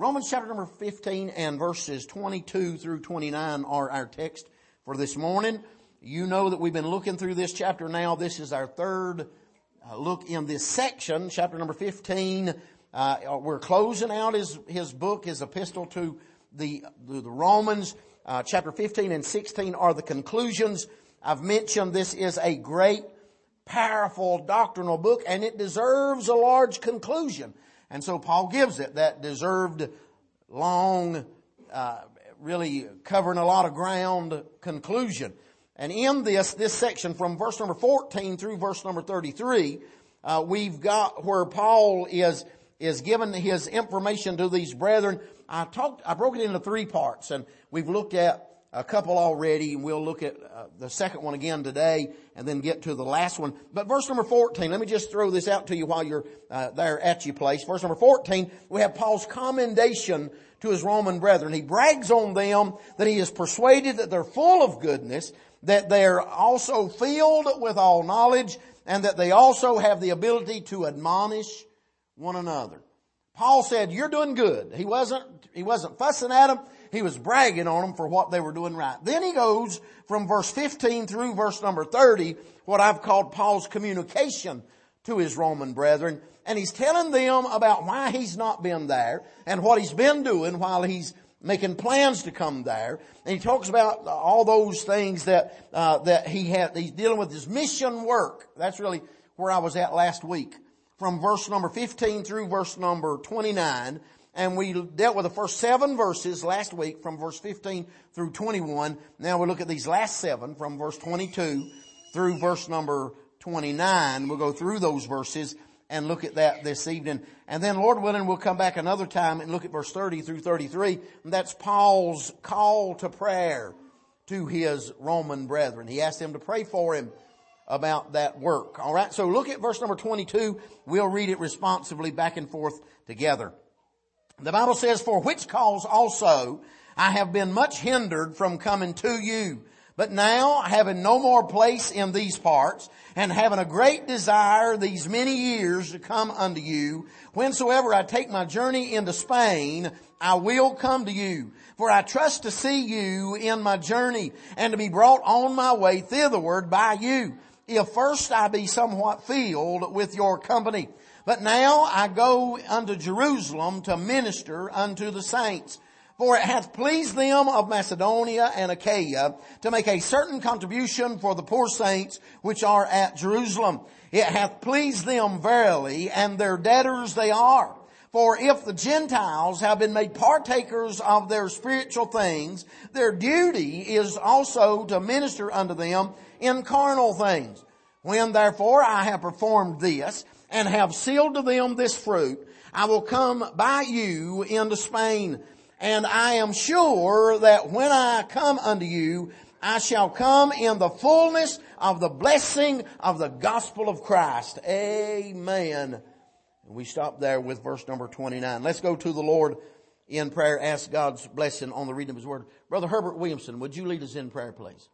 Romans chapter number 15 and verses 22 through 29 are our text for this morning. You know that we've been looking through this chapter now. This is our third look in this section, chapter number 15. We're closing out his book, his epistle to the Romans. Chapter 15 and 16 are the conclusions. I've mentioned this is a great, powerful doctrinal book, and it deserves a large conclusion. And so Paul gives it that deserved long, really covering a lot of ground conclusion. And in this section from verse number 14 through verse number 33, we've got where Paul is giving his information to these brethren. I broke it into three parts, and we've looked at a couple already, and we'll look at the second one again today and then get to the last one. But verse number 14, let me just throw this out to you while you're there at your place. Verse number 14, we have Paul's commendation to his Roman brethren. He brags on them that he is persuaded that they're full of goodness, that they're also filled with all knowledge, and that they also have the ability to admonish one another. Paul said, you're doing good. He wasn't fussing at them. He was bragging on them for what they were doing right. Then he goes from verse 15 through verse number 30, what I've called Paul's communication to his Roman brethren. And he's telling them about why he's not been there and what he's been doing while he's making plans to come there. And he talks about all those things that he's dealing with his mission work. That's really where I was at last week. From verse number 15 through verse number 29. And we dealt with the first 7 verses last week from verse 15 through 21. Now we look at these last 7 from verse 22 through verse number 29. We'll go through those verses and look at that this evening. And then Lord willing, we'll come back another time and look at verse 30 through 33. And that's Paul's call to prayer to his Roman brethren. He asked them to pray for him about that work. All right. So look at verse number 22. We'll read it responsively back and forth together. The Bible says, for which cause also I have been much hindered from coming to you. But now, having no more place in these parts, and having a great desire these many years to come unto you, whensoever I take my journey into Spain, I will come to you. For I trust to see you in my journey, and to be brought on my way thitherward by you, if first I be somewhat filled with your company. But now I go unto Jerusalem to minister unto the saints. For it hath pleased them of Macedonia and Achaia to make a certain contribution for the poor saints which are at Jerusalem. It hath pleased them verily, and their debtors they are. For if the Gentiles have been made partakers of their spiritual things, their duty is also to minister unto them in carnal things. When therefore I have performed this, and have sealed to them this fruit, I will come by you into Spain. And I am sure that when I come unto you, I shall come in the fullness of the blessing of the gospel of Christ. Amen. And we stop there with verse number 29. Let's go to the Lord in prayer. Ask God's blessing on the reading of His Word. Brother Herbert Williamson, would you lead us in prayer, please?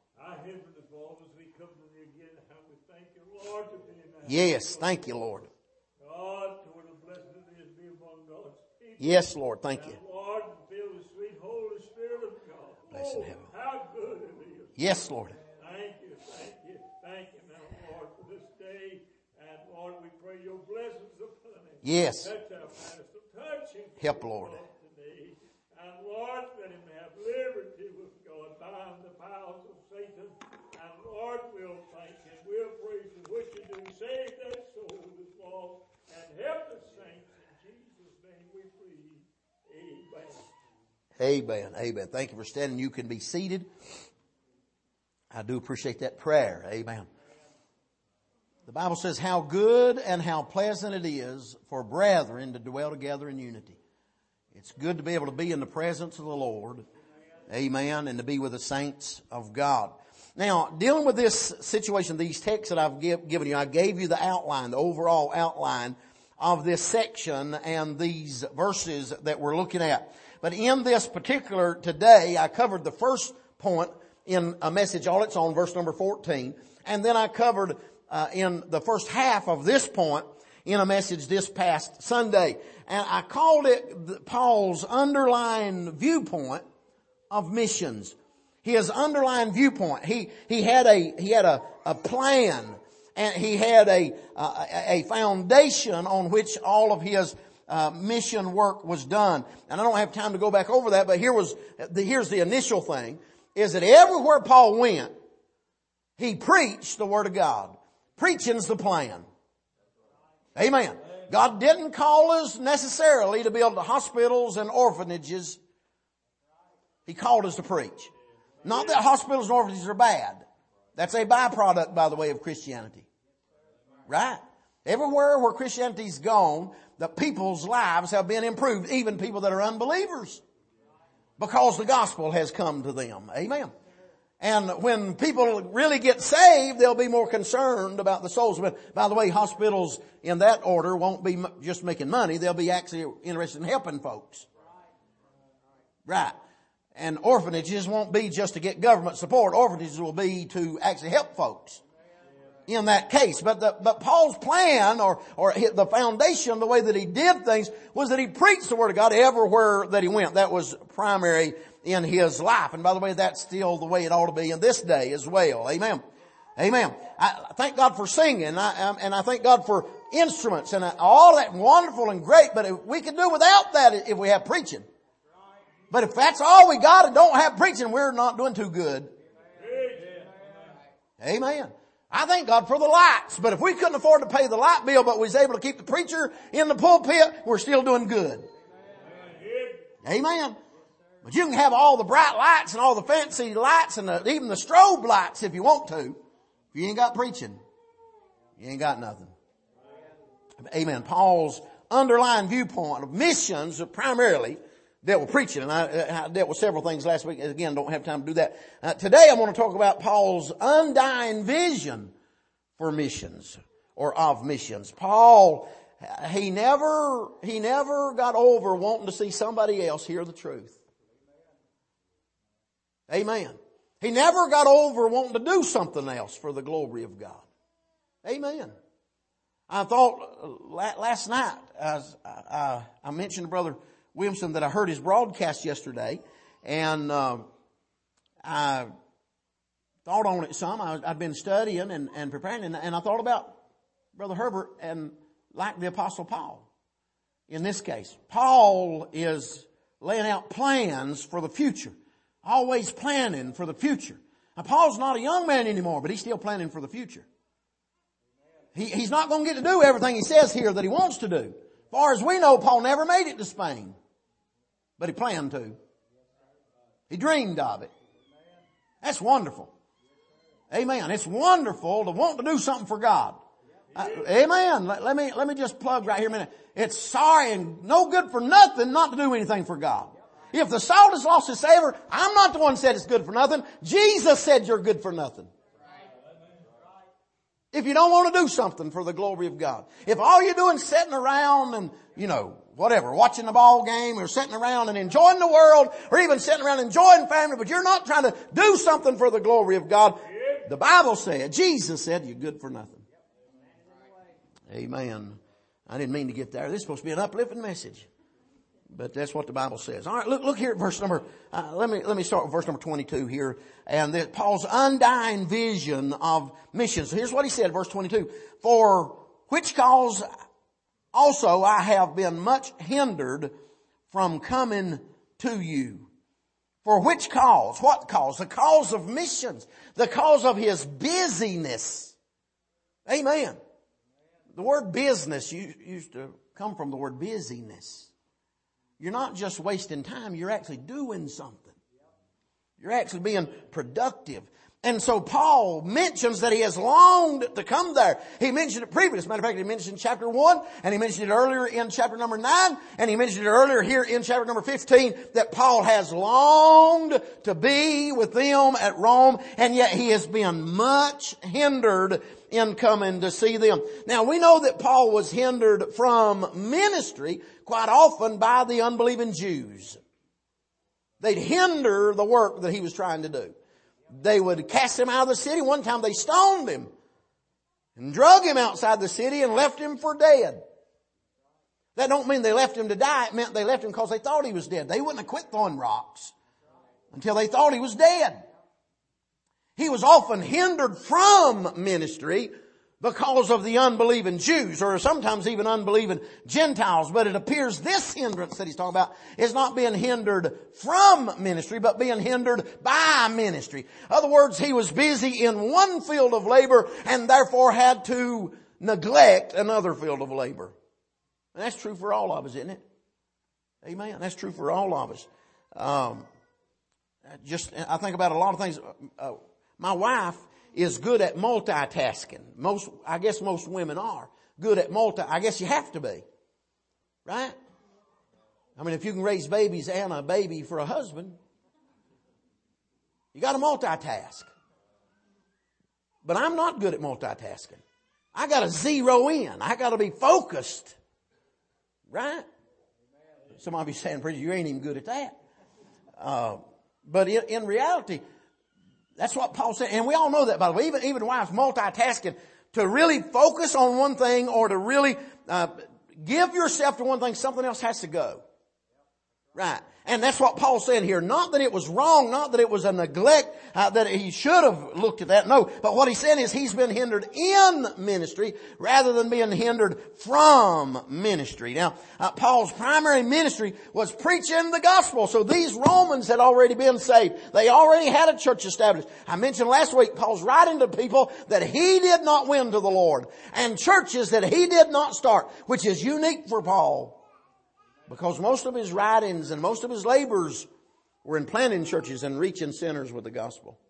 Yes, thank you, Lord. God, what a blessing it is to be among God's people. Yes, Lord, thank you. And Lord, feel the sweet Holy Spirit of God. Bless in heaven. How good it is. Yes, Lord. Thank you now, Lord, for this day. And Lord, we pray your blessings upon it. Yes. Touch our pastor, touch him. Help, Lord. Today. And Lord, let him have liberty with God, bind the powers of Satan. And Lord, we'll thank him. We'll praise you. What you do, save that soul that's lost, and help the saints. In Jesus' name we pray. Amen. Amen. Amen. Thank you for standing. You can be seated. I do appreciate that prayer. Amen. The Bible says how good and how pleasant it is for brethren to dwell together in unity. It's good to be able to be in the presence of the Lord. Amen. And to be with the saints of God. Now, dealing with this situation, these texts that I've given you, I gave you the outline, the overall outline of this section and these verses that we're looking at. But in this particular today, I covered the first point in a message all its own, verse number 14. And then I covered in the first half of this point in a message this past Sunday. And I called it Paul's underlying viewpoint of missions. His underlying viewpoint. He had a plan, and he had a foundation on which all of his mission work was done. And I don't have time to go back over that, but here's the initial thing, is that everywhere Paul went, he preached the Word of God. Preaching's the plan. Amen. God didn't call us necessarily to build hospitals and orphanages. He called us to preach. Not that hospitals and orphanages are bad. That's a byproduct, by the way, of Christianity. Right? Everywhere where Christianity's gone, the people's lives have been improved, even people that are unbelievers, because the gospel has come to them. Amen. And when people really get saved, they'll be more concerned about the souls. But by the way, hospitals in that order won't be just making money. They'll be actually interested in helping folks. Right. And orphanages won't be just to get government support. Orphanages will be to actually help folks in that case. But Paul's plan or the foundation, the way that he did things, was that he preached the Word of God everywhere that he went. That was primary in his life. And by the way, that's still the way it ought to be in this day as well. Amen. Amen. I thank God for singing, and I thank God for instruments and all that wonderful and great. But if we can do without that if we have preaching. But if that's all we got and don't have preaching, we're not doing too good. Amen. I thank God for the lights. But if we couldn't afford to pay the light bill, but we was able to keep the preacher in the pulpit, we're still doing good. Amen. But you can have all the bright lights and all the fancy lights and even the strobe lights if you want to. If you ain't got preaching, you ain't got nothing. Amen. Paul's underlying viewpoint of missions primarily dealt with preaching, and I dealt with several things last week. Again, don't have time to do that. Today I want to talk about Paul's undying vision for missions, or of missions. Paul, he never got over wanting to see somebody else hear the truth. Amen. He never got over wanting to do something else for the glory of God. Amen. I thought last night, as I mentioned to Brother Williamson that I heard his broadcast yesterday, and I thought on it some. I'd been studying and preparing, and I thought about Brother Herbert and like the Apostle Paul. In this case, Paul is laying out plans for the future, always planning for the future. Now, Paul's not a young man anymore, but he's still planning for the future. He's not going to get to do everything he says here that he wants to do. As far as we know, Paul never made it to Spain. But he planned to. He dreamed of it. That's wonderful. Amen. It's wonderful to want to do something for God. Amen. Let me just plug right here a minute. It's sorry and no good for nothing not to do anything for God. If the salt has lost its savor, I'm not the one who said it's good for nothing. Jesus said you're good for nothing. If you don't want to do something for the glory of God. If all you're doing is sitting around and, whatever, watching the ball game or sitting around and enjoying the world or even sitting around enjoying family, but you're not trying to do something for the glory of God. The Bible said, Jesus said, you're good for nothing. Amen. I didn't mean to get there. This is supposed to be an uplifting message. But that's what the Bible says. All right, look here at verse number, let me start with verse number 22 here. And Paul's undying vision of missions. So here's what he said, verse 22. For which cause also I have been much hindered from coming to you. For which cause? What cause? The cause of missions. The cause of his busyness. Amen. The word business used to come from the word busyness. You're not just wasting time, you're actually doing something. You're actually being productive. And so Paul mentions that he has longed to come there. He mentioned it previously. As a matter of fact, he mentioned in chapter 1, and he mentioned it earlier in chapter number 9, and he mentioned it earlier here in chapter number 15, that Paul has longed to be with them at Rome, and yet he has been much hindered in coming to see them. Now, we know that Paul was hindered from ministry quite often by the unbelieving Jews. They'd hinder the work that he was trying to do. They would cast him out of the city. One time they stoned him. and drug him outside the city and left him for dead. That don't mean they left him to die. It meant they left him because they thought he was dead. They wouldn't have quit throwing rocks until they thought he was dead. He was often hindered from ministry because of the unbelieving Jews, or sometimes even unbelieving Gentiles. But it appears this hindrance that he's talking about is not being hindered from ministry, but being hindered by ministry. In other words, he was busy in one field of labor and therefore had to neglect another field of labor. And that's true for all of us, isn't it? Amen. That's true for all of us. I think about a lot of things. My wife is good at multitasking. I guess most women are good at I guess you have to be. Right? I mean, if you can raise babies and a baby for a husband, you got to multitask. But I'm not good at multitasking. I got to zero in. I got to be focused. Right? Some of you saying, preacher, you ain't even good at that. But in reality, that's what Paul said. And we all know that, by the way. Even wives multitasking to really focus on one thing or to really give yourself to one thing, something else has to go. Right. And that's what Paul's saying here. Not that it was wrong, not that it was a neglect, that he should have looked at that. No, but what he's saying is he's been hindered in ministry rather than being hindered from ministry. Now, Paul's primary ministry was preaching the gospel. So these Romans had already been saved. They already had a church established. I mentioned last week, Paul's writing to people that he did not win to the Lord and churches that he did not start, which is unique for Paul. Because most of his writings and most of his labors were in planting churches and reaching sinners with the gospel.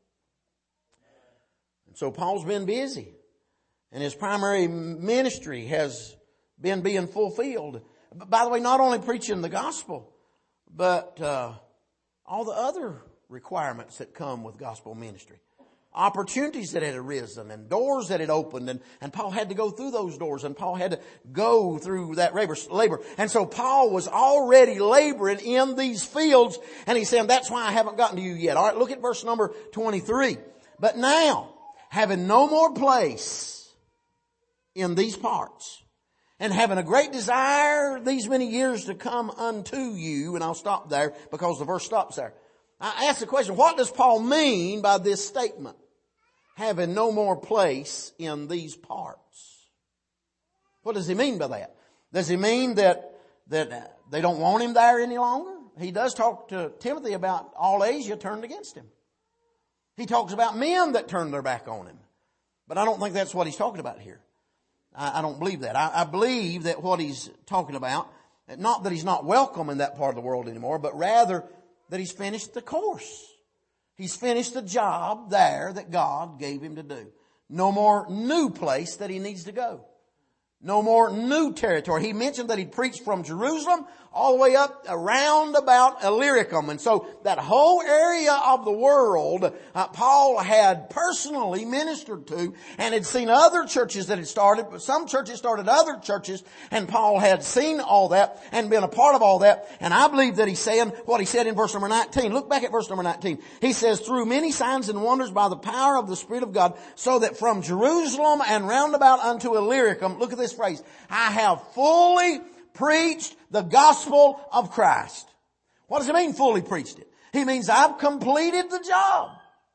And so Paul's been busy. And his primary ministry has been being fulfilled. By the way, not only preaching the gospel, but all the other requirements that come with gospel ministry. Opportunities that had arisen and doors that had opened, and Paul had to go through those doors, and Paul had to go through that labor. And so Paul was already laboring in these fields, and he's saying, that's why I haven't gotten to you yet. All right, look at verse number 23. But now, having no more place in these parts, and having a great desire these many years to come unto you, and I'll stop there because the verse stops there. I ask the question, what does Paul mean by this statement? Having no more place in these parts. What does he mean by that? Does he mean that they don't want him there any longer? He does talk to Timothy about all Asia turned against him. He talks about men that turned their back on him. But I don't think that's what he's talking about here. I don't believe that. I believe that what he's talking about, not that he's not welcome in that part of the world anymore, but rather that he's finished the course. He's finished the job there that God gave him to do. No more new place that he needs to go. No more new territory. He mentioned that he preached from Jerusalem all the way up around about Illyricum. And so that whole area of the world, Paul had personally ministered to and had seen other churches that had started. But some churches started other churches, and Paul had seen all that and been a part of all that. And I believe that he's saying what he said in verse number 19. Look back at verse number 19. He says, through many signs and wonders by the power of the Spirit of God, so that from Jerusalem and round about unto Illyricum, look at this phrase, I have fully preached the gospel of Christ. What does it mean, fully preached it? He means I've completed the job.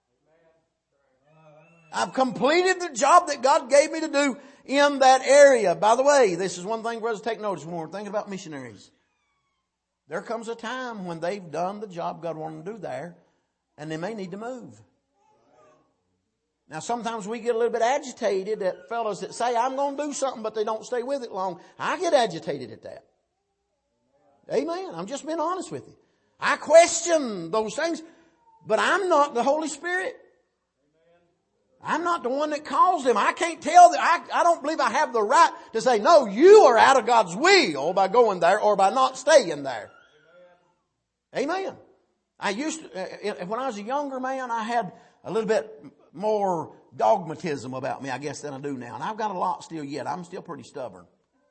I've completed the job that God gave me to do in that area. By the way, this is one thing for us to take notice when we're thinking about missionaries. There comes a time when they've done the job God wanted them to do there, and they may need to move. Now, sometimes we get a little bit agitated at fellows that say, I'm going to do something, but they don't stay with it long. I get agitated at that. Amen. I'm just being honest with you. I question those things, but I'm not the Holy Spirit. I'm not the one that calls them. I can't tell them. I don't believe I have the right to say, no, you are out of God's will by going there or by not staying there. Amen. I used to, when I was a younger man, I had a little bit more dogmatism about me, I guess, than I do now. And I've got a lot still yet. I'm still pretty stubborn.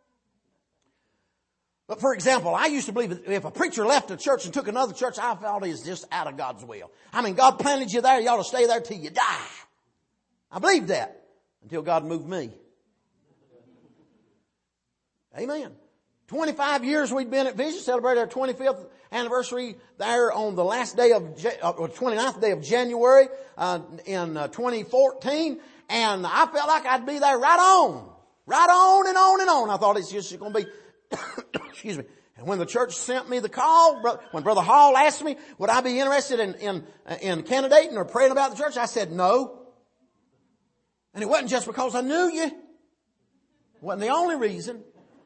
But for example, I used to believe that if a preacher left a church and took another church, I felt he was just out of God's will. I mean, God planted you there. You ought to stay there till you die. I believed that until God moved me. Amen. 25 years we'd been at Vision, celebrated our 25th anniversary there on the last day of, 29th day of January, in 2014. And I felt like I'd be there right on and on and on. I thought it's just going to be, excuse me. And when the church sent me the call, when Brother Hall asked me, would I be interested in candidating or praying about the church? I said no. And it wasn't just because I knew you. It wasn't the only reason.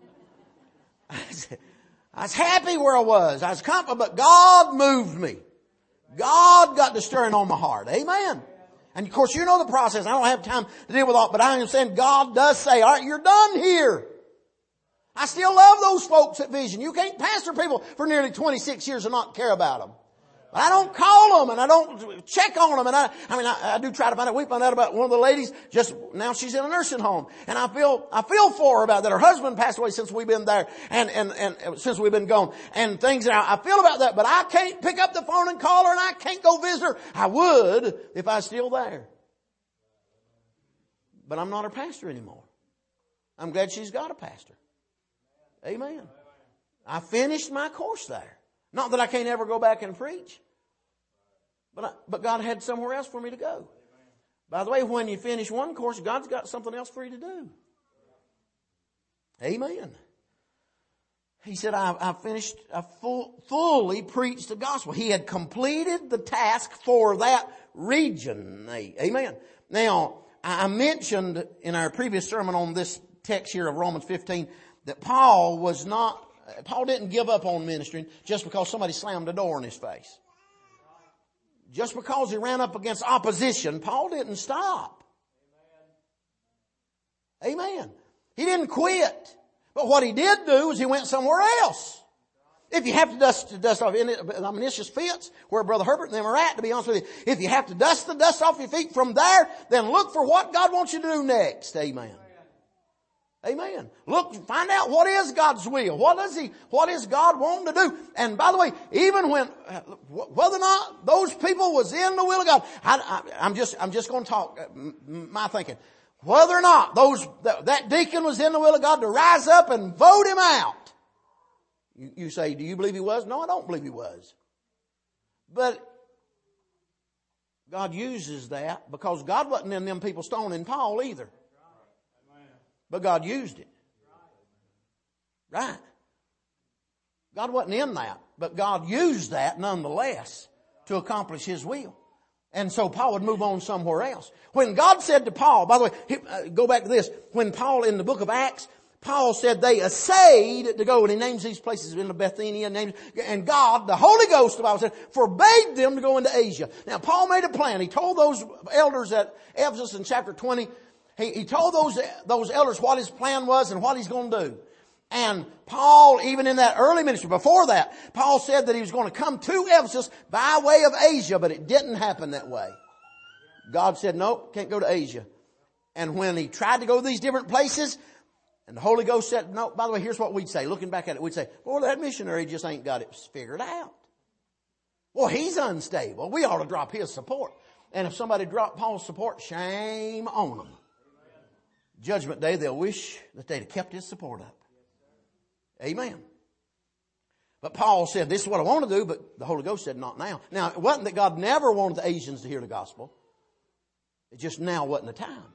I was happy where I was. I was confident, but God moved me. God got the stirring on my heart. Amen. And of course, you know the process. I don't have time to deal with all, but I am saying God does say, all right, you're done here. I still love those folks at Vision. You can't pastor people for nearly 26 years and not care about them. But I don't call them and I don't check on them. And I do try to find out. We found out about one of the ladies just now she's in a nursing home. And I feel for her about that. Her husband passed away since we've been there and since we've been gone and things. And I feel about that, but I can't pick up the phone and call her and I can't go visit her. I would if I was still there. But I'm not her pastor anymore. I'm glad she's got a pastor. Amen. I finished my course there. Not that I can't ever go back and preach. But God had somewhere else for me to go. By the way, when you finish one course, God's got something else for you to do. Amen. He said, I fully preached the gospel. He had completed the task for that region. Amen. Now, I mentioned in our previous sermon on this text here of Romans 15 that Paul didn't give up on ministering just because somebody slammed a door in his face. Just because he ran up against opposition, Paul didn't stop. Amen. He didn't quit. But what he did do is he went somewhere else. If you have to dust off, this just fits where Brother Herbert and them are at, to be honest with you. If you have to dust the dust off your feet from there, then look for what God wants you to do next. Amen. Amen. Look, find out what is God's will. What is God wanting to do? And by the way, even whether or not those people was in the will of God, I'm just going to talk my thinking. Whether or not that deacon was in the will of God to rise up and vote him out. You say, do you believe he was? No, I don't believe he was. But God uses that because God wasn't in them people stoning Paul either. But God used it. Right. God wasn't in that, but God used that nonetheless to accomplish His will. And so Paul would move on somewhere else. When God said to Paul, by the way, go back to this. When Paul in the book of Acts, Paul said they essayed to go, and he names these places in the Bithynia, and God, the Holy Ghost, the Bible said, forbade them to go into Asia. Now Paul made a plan. He told those elders at Ephesus in chapter 20, he told those elders what his plan was and what he's going to do. And Paul, even in that early ministry, before that, Paul said that he was going to come to Ephesus by way of Asia, but it didn't happen that way. God said, nope, can't go to Asia. And when he tried to go to these different places, and the Holy Ghost said, no, by the way, here's what we'd say. Looking back at it, we'd say, well, that missionary just ain't got it figured out. Well, he's unstable. We ought to drop his support. And if somebody dropped Paul's support, shame on them. Judgment day, they'll wish that they'd have kept his support up. Amen. But Paul said, this is what I want to do, but the Holy Ghost said, not now. Now, it wasn't that God never wanted the Asians to hear the gospel. It just now wasn't the time.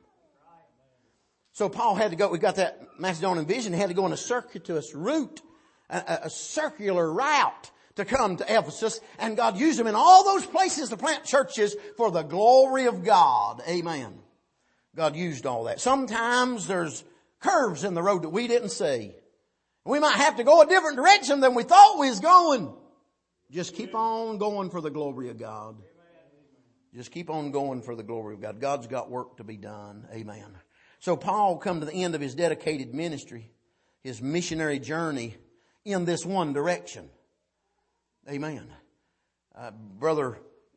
So Paul had to go, we got that Macedonian vision, he had to go on a circuitous route, a circular route to come to Ephesus. And God used him in all those places to plant churches for the glory of God. Amen. God used all that. Sometimes there's curves in the road that we didn't see. We might have to go a different direction than we thought we was going. Just keep on going for the glory of God. Just keep on going for the glory of God. God's got work to be done. Amen. So Paul come to the end of his dedicated ministry, his missionary journey in this one direction. Amen. Brother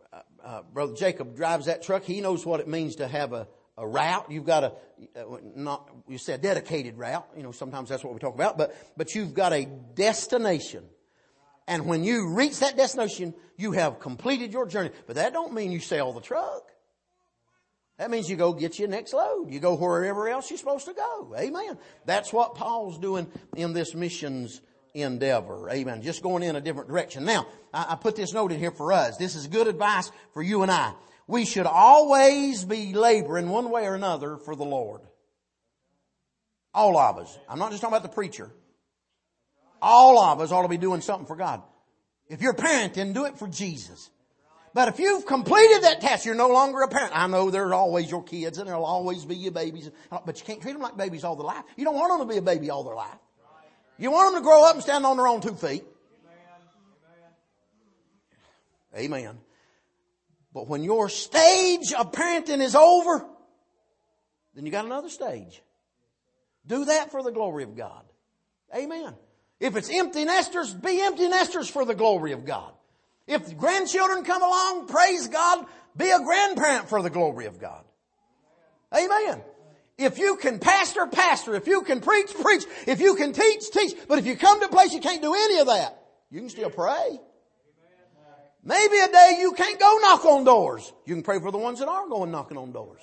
Jacob drives that truck. He knows what it means to have a route. You've got you said dedicated route. You know, sometimes that's what we talk about, but you've got a destination. And when you reach that destination, you have completed your journey. But that don't mean you sell the truck. That means you go get your next load. You go wherever else you're supposed to go. Amen. That's what Paul's doing in this missions endeavor. Amen. Just going in a different direction. Now, I put this note in here for us. This is good advice for you and I. We should always be laboring one way or another for the Lord. All of us. I'm not just talking about the preacher. All of us ought to be doing something for God. If you're a parent, then do it for Jesus. But if you've completed that task, you're no longer a parent. I know there's always your kids and there'll always be your babies. But you can't treat them like babies all their life. You don't want them to be a baby all their life. You want them to grow up and stand on their own 2 feet. Amen. But when your stage of parenting is over, then you got another stage. Do that for the glory of God. Amen. If it's empty nesters, be empty nesters for the glory of God. If grandchildren come along, praise God, be a grandparent for the glory of God. Amen. If you can pastor, pastor. If you can preach, preach. If you can teach, teach. But if you come to a place you can't do any of that, you can still pray. Maybe a day you can't go knock on doors. You can pray for the ones that are going knocking on doors.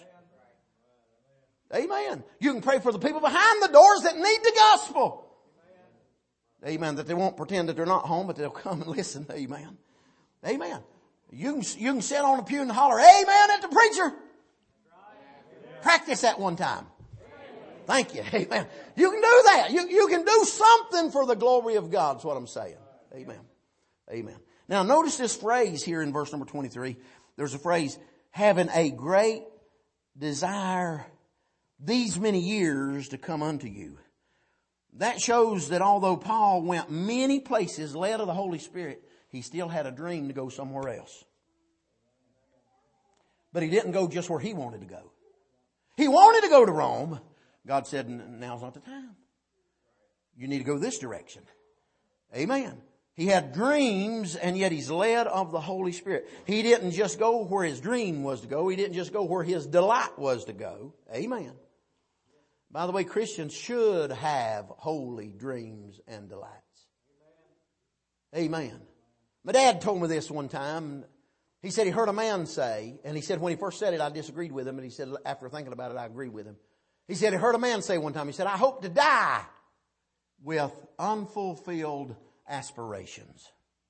Amen. You can pray for the people behind the doors that need the gospel. Amen. That they won't pretend that they're not home, but they'll come and listen. Amen. Amen. You can sit on a pew and holler, amen, at the preacher. Practice that one time. Thank you. Amen. You can do that. You can do something for the glory of God. That's what I'm saying. Amen. Amen. Now notice this phrase here in verse number 23. There's a phrase, having a great desire these many years to come unto you. That shows that although Paul went many places led of the Holy Spirit, he still had a dream to go somewhere else. But he didn't go just where he wanted to go. He wanted to go to Rome. God said, now's not the time. You need to go this direction. Amen. He had dreams, and yet he's led of the Holy Spirit. He didn't just go where his dream was to go. He didn't just go where his delight was to go. Amen. By the way, Christians should have holy dreams and delights. Amen. My dad told me this one time. He said he heard a man say, and he said when he first said it, I disagreed with him. And he said after thinking about it, I agree with him. He said he heard a man say one time, he said, I hope to die with unfulfilled aspirations.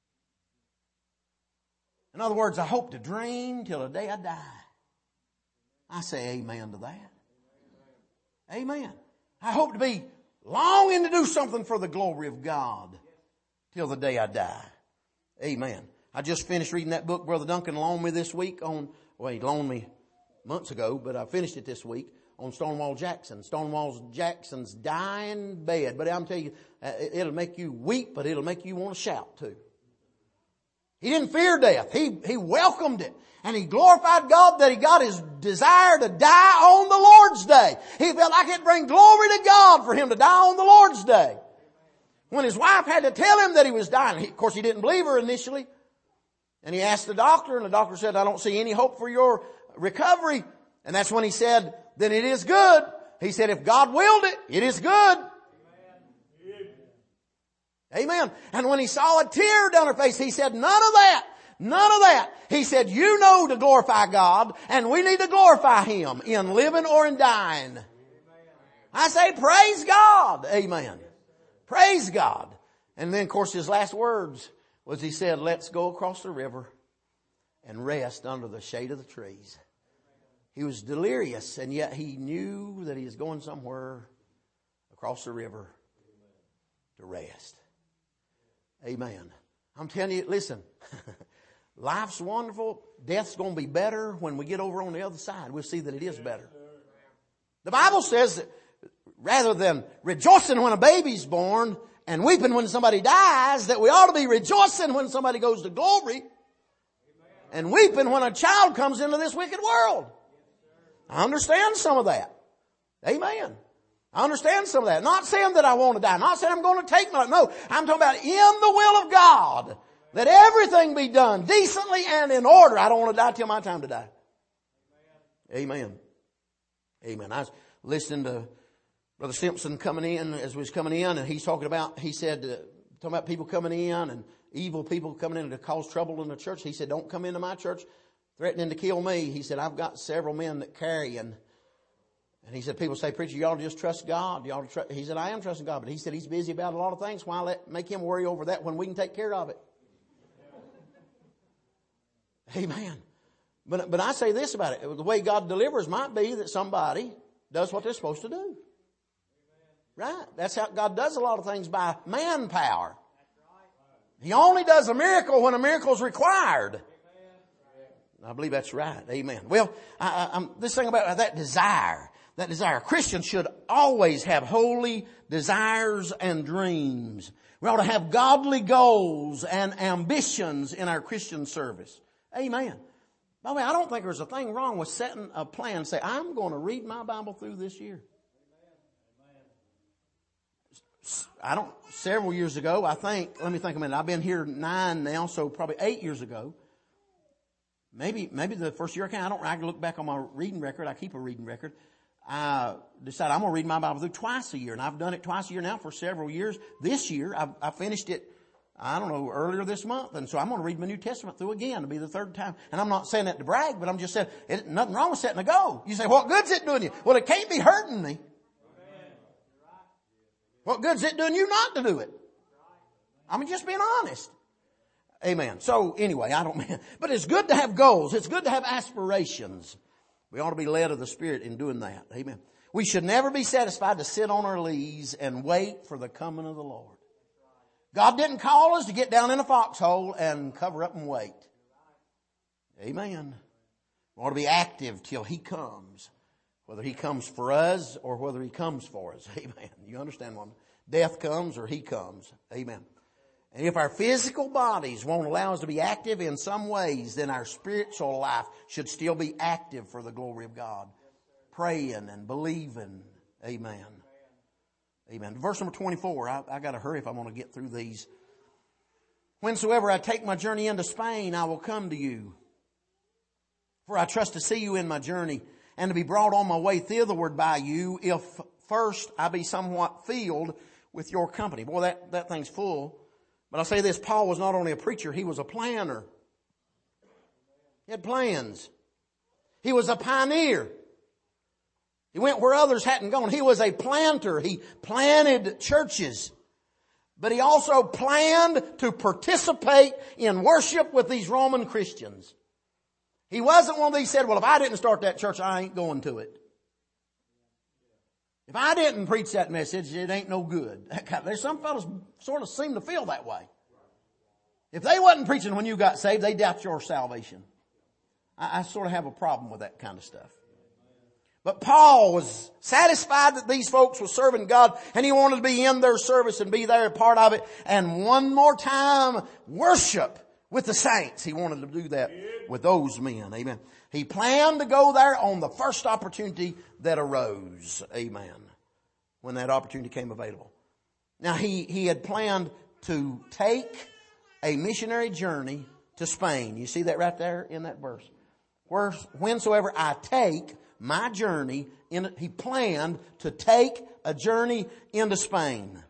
In other words, I hope to dream till the day I die. I say amen to that. Amen. I hope to be longing to do something for the glory of God till the day I die. Amen. I just finished reading that book Brother Duncan loaned me this week he loaned me months ago, but I finished it this week on Stonewall Jackson. Stonewall Jackson's dying bed. But I'm telling you, it'll make you weep, but it'll make you want to shout too. He didn't fear death. He welcomed it. And he glorified God that he got his desire to die on the Lord's day. He felt like it'd bring glory to God for him to die on the Lord's day. When his wife had to tell him that he was dying, of course he didn't believe her initially. And he asked the doctor, and the doctor said, I don't see any hope for your recovery. And that's when he said, then it is good. He said, if God willed it, it is good. Amen. And when he saw a tear down her face, he said, none of that. None of that. He said, you know to glorify God, and we need to glorify Him in living or in dying. I say, praise God. Amen. Praise God. And then, of course, his last words was he said, let's go across the river and rest under the shade of the trees. He was delirious, and yet he knew that he was going somewhere across the river to rest. Amen. I'm telling you, listen, life's wonderful. Death's going to be better when we get over on the other side. We'll see that it is better. The Bible says that rather than rejoicing when a baby's born and weeping when somebody dies, that we ought to be rejoicing when somebody goes to glory and weeping when a child comes into this wicked world. I understand some of that. Amen. I understand some of that. Not saying that I want to die. Not saying I'm going to take my life. No, I'm talking about in the will of God. That everything be done decently and in order. I don't want to die till my time to die. Amen. Amen. I was listening to Brother Simpson coming in as we was coming in, and he's talking about, he said, talking about people coming in and evil people coming in to cause trouble in the church. He said, don't come into my church threatening to kill me. He said, I've got several men that carry. And he said, people say, preacher, you ought to just trust God. You ought to trust. He said, I am trusting God. But he said, he's busy about a lot of things. Why make him worry over that when we can take care of it? Amen. But I say this about it. The way God delivers might be that somebody does what they're supposed to do. Right? That's how God does a lot of things, by manpower. He only does a miracle when a miracle is required. I believe that's right. Amen. Well, this thing about that desire. Christians should always have holy desires and dreams. We ought to have godly goals and ambitions in our Christian service. Amen. By the way, I don't think there's a thing wrong with setting a plan. Say, I'm going to read my Bible through this year. Several years ago, let me think a minute. I've been here 9 now, so probably 8 years ago. Maybe the first year I can look back on my reading record. I keep a reading record. I decided I'm going to read my Bible through twice a year, and I've done it twice a year now for several years. This year, I finished it, earlier this month, and so I'm going to read my New Testament through again. It'll be the third time. And I'm not saying that to brag, but I'm just saying, there's nothing wrong with setting a goal. You say, what good's it doing you? Well, it can't be hurting me. What good's it doing you not to do it? I'm just being honest. Amen. So anyway, but it's good to have goals. It's good to have aspirations. We ought to be led of the Spirit in doing that. Amen. We should never be satisfied to sit on our lees and wait for the coming of the Lord. God didn't call us to get down in a foxhole and cover up and wait. Amen. We ought to be active till He comes. Whether He comes for us or whether He comes for us. Amen. You understand what death comes or He comes. Amen. And if our physical bodies won't allow us to be active in some ways, then our spiritual life should still be active for the glory of God. Praying and believing. Amen. Amen. Verse number 24. I got to hurry if I want to get through these. Whensoever I take my journey into Spain, I will come to you. For I trust to see you in my journey, and to be brought on my way thitherward by you, if first I be somewhat filled with your company. Boy, that thing's full. But I'll say this, Paul was not only a preacher, he was a planner. He had plans. He was a pioneer. He went where others hadn't gone. He was a planter. He planted churches. But he also planned to participate in worship with these Roman Christians. He wasn't one of these said, well, if I didn't start that church, I ain't going to it. If I didn't preach that message, it ain't no good. There's some fellows sort of seem to feel that way. If they wasn't preaching when you got saved, they doubt your salvation. I sort of have a problem with that kind of stuff. But Paul was satisfied that these folks were serving God, and he wanted to be in their service and be there, a part of it. And one more time, worship with the saints. He wanted to do that with those men. Amen. He planned to go there on the first opportunity that arose. Amen. When that opportunity came available. Now he had planned to take a missionary journey to Spain. You see that right there in that verse. Whensoever I take my journey, he planned to take a journey into Spain.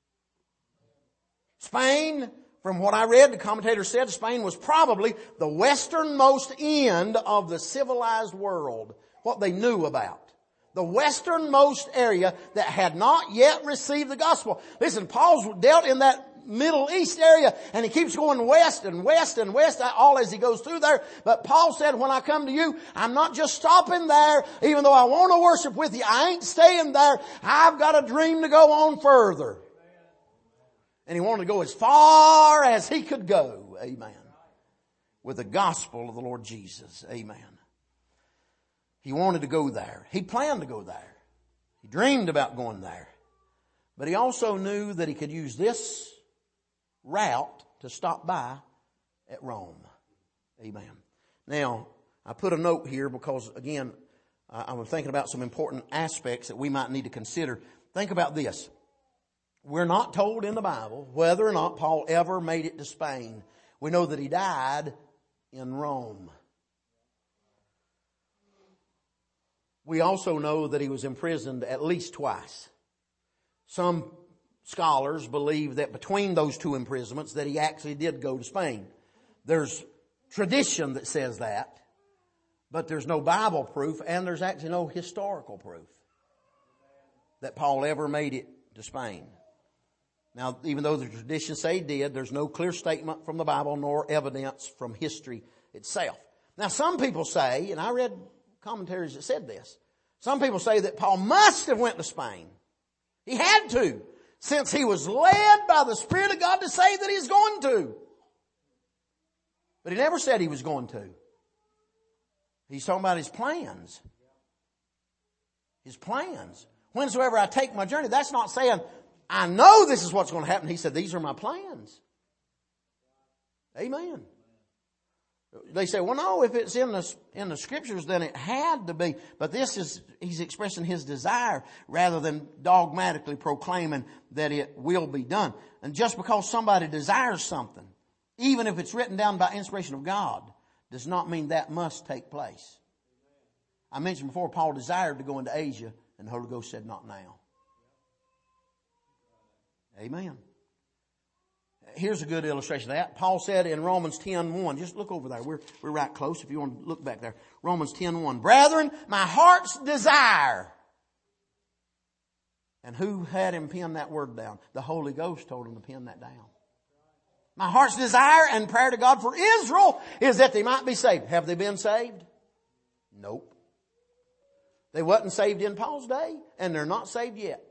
Spain, from what I read, the commentator said Spain was probably the westernmost end of the civilized world. What they knew about. The westernmost area that had not yet received the gospel. Listen, Paul's dealt in that Middle East area, and he keeps going west and west and west all as he goes through there. But Paul said, when I come to you, I'm not just stopping there. Even though I want to worship with you, I ain't staying there. I've got a dream to go on further. And he wanted to go as far as he could go. Amen. With the gospel of the Lord Jesus. Amen. He wanted to go there. He planned to go there. He dreamed about going there. But he also knew that he could use this route to stop by at Rome. Amen. Now, I put a note here because, again, I was thinking about some important aspects that we might need to consider. Think about this. We're not told in the Bible whether or not Paul ever made it to Spain. We know that he died in Rome. We also know that he was imprisoned at least twice. Some scholars believe that between those two imprisonments that he actually did go to Spain. There's tradition that says that. But there's no Bible proof, and there's actually no historical proof that Paul ever made it to Spain. Now, even though the traditions say he did, there's no clear statement from the Bible nor evidence from history itself. Now, some people say, and I read commentaries that said this, some people say that Paul must have went to Spain. He had to, since he was led by the Spirit of God to say that he's going to. But he never said he was going to. He's talking about his plans. His plans. Whensoever I take my journey, that's not saying, I know this is what's going to happen. He said, these are my plans. Amen. They say, well, no, if it's in the scriptures, then it had to be. But he's expressing his desire rather than dogmatically proclaiming that it will be done. And just because somebody desires something, even if it's written down by inspiration of God, does not mean that must take place. I mentioned before, Paul desired to go into Asia, and the Holy Ghost said, not now. Amen. Here's a good illustration of that. Paul said in Romans 10:1, just look over there. We're right close if you want to look back there. Romans 10:1. Brethren, my heart's desire. And who had him pen that word down? The Holy Ghost told him to pen that down. My heart's desire and prayer to God for Israel is that they might be saved. Have they been saved? Nope. They wasn't saved in Paul's day, and they're not saved yet.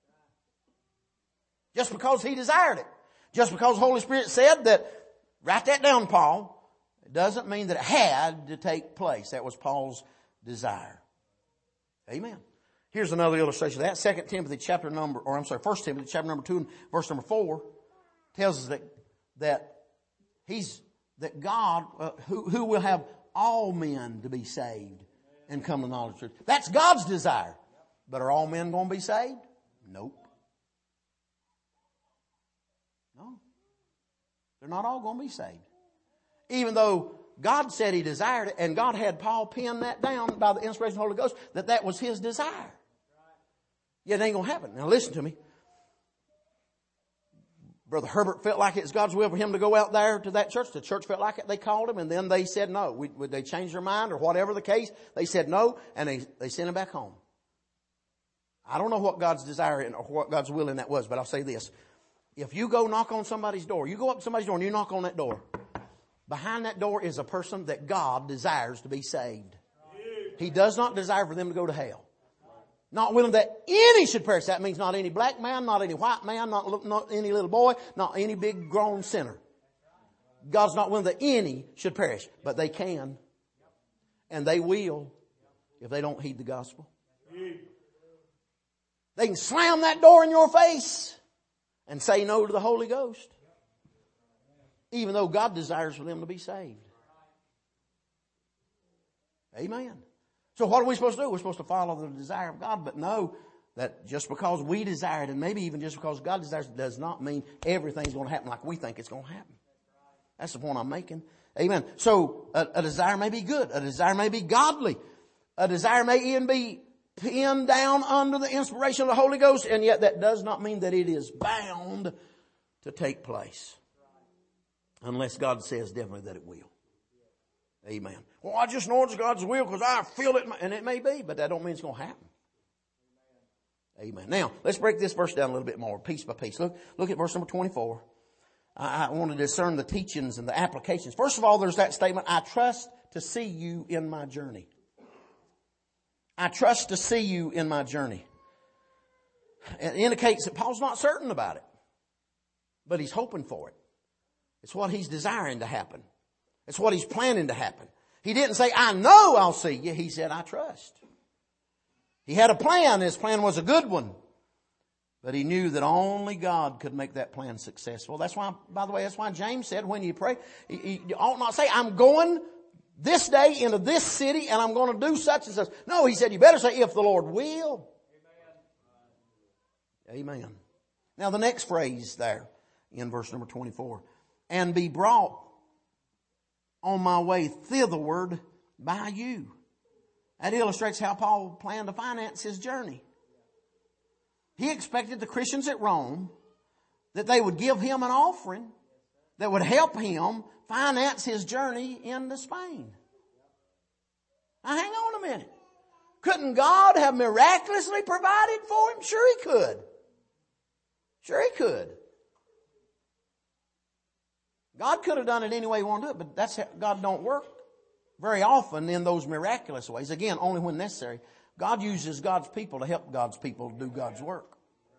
Just because he desired it. Just because the Holy Spirit said that, write that down, Paul, it doesn't mean that it had to take place. That was Paul's desire. Amen. Here's another illustration of that. 1 Timothy chapter number 2 and verse number 4 tells us that God, who will have all men to be saved and come to the knowledge of truth. That's God's desire. But are all men going to be saved? Nope. No. They're not all going to be saved. Even though God said he desired it, and God had Paul pen that down by the inspiration of the Holy Ghost, that was his desire. Yet it ain't going to happen. Now listen to me. Brother Herbert felt like it's God's will for him to go out there to that church. The church felt like it. They called him, and then they said no. They changed their mind or whatever the case. They said no, and they sent him back home. I don't know what God's desire or what God's will in that was, but I'll say this. If you go knock on somebody's door, you go up to somebody's door and you knock on that door. Behind that door is a person that God desires to be saved. He does not desire for them to go to hell. Not willing that any should perish. That means not any black man, not any white man, not any little boy, not any big grown sinner. God's not willing that any should perish. But they can. And they will if they don't heed the gospel. They can slam that door in your face and say no to the Holy Ghost. Even though God desires for them to be saved. Amen. So what are we supposed to do? We're supposed to follow the desire of God, but know that just because we desire it, and maybe even just because God desires it, does not mean everything's going to happen like we think it's going to happen. That's the point I'm making. Amen. So a desire may be good. A desire may be godly. A desire may even be pinned down under the inspiration of the Holy Ghost, and yet that does not mean that it is bound to take place. Unless God says definitely that it will. Amen. Well, I just know it's God's will because I feel it, and it may be, but that don't mean it's going to happen. Amen. Now, let's break this verse down a little bit more, piece by piece. Look at verse number 24. I want to discern the teachings and the applications. First of all, there's that statement, I trust to see you in my journey. I trust to see you in my journey. It indicates that Paul's not certain about it, but he's hoping for it. It's what he's desiring to happen. It's what he's planning to happen. He didn't say, I know I'll see you. He said, I trust. He had a plan. His plan was a good one. But he knew that only God could make that plan successful. That's why, by the way, that's why James said when you pray, you ought not say, I'm going this day into this city and I'm going to do such and such. No, he said, you better say, if the Lord will. Amen. Now the next phrase there in verse number 24. And be brought on my way thitherward by you. That illustrates how Paul planned to finance his journey. He expected the Christians at Rome that they would give him an offering that would help him finance his journey into Spain. Now hang on a minute. Couldn't God have miraculously provided for him? Sure He could. Sure He could. God could have done it any way He wanted to do it, but God don't work very often in those miraculous ways. Again, only when necessary. God uses God's people to help God's people do God's work.